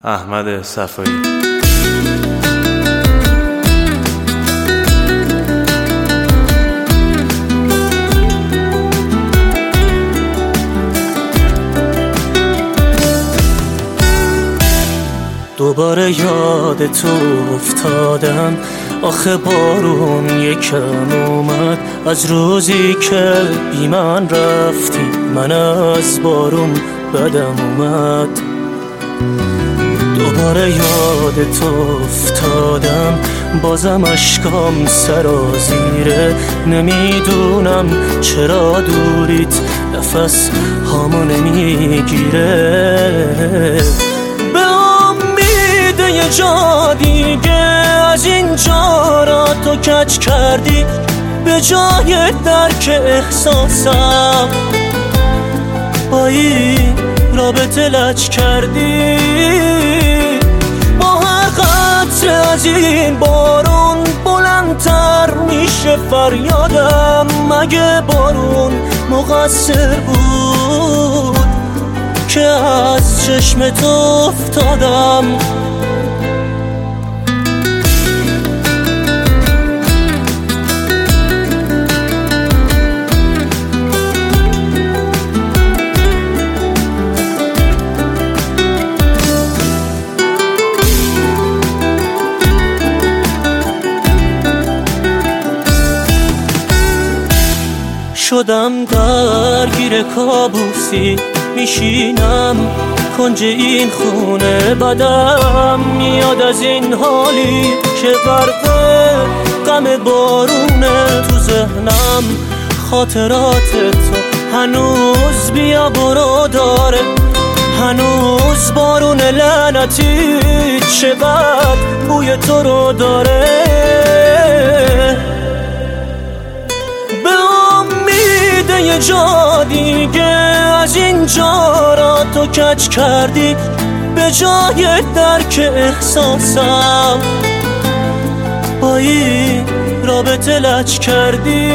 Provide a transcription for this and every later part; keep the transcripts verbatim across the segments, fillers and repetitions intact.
احمد صفایی. دوباره یاد تو افتادم، آخه بارون یکم اومد از روزی که بی من رفتی. من از بارون بدم اومد. دوباره یاد تو افتادم، بازم اشکام سرازیره. نمیدونم چرا دوریت نفس هامو نمیگیره. به امید یه جا دیگه از اینجا را تو کج کردی، به جای درک احساسم با این رابطه لج کردی. با هر قطره از این بارون بلندتر میشه فریادم. مگه بارون مقصر بود که از چشم تو افتادم؟ شدم درگیر کابوسی، میشینم کنج این خونه. بدم میاد از این حالی که غرق غم بارونه. تو ذهنم خاطرات تو هنوز بیا برو داره. هنوز بارون لعنتی چقدر بوی تو رو داره. یه جا دیگه از اینجا را تو کج کردی، به جای درک احساسم با این رابطه لج کردی.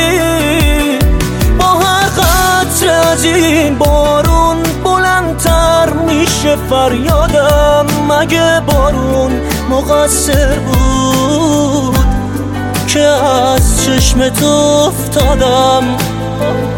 با هر قطره از این بارون بلندتر میشه فریادم. مگه بارون مقصر بود که از چشم تو افتادم؟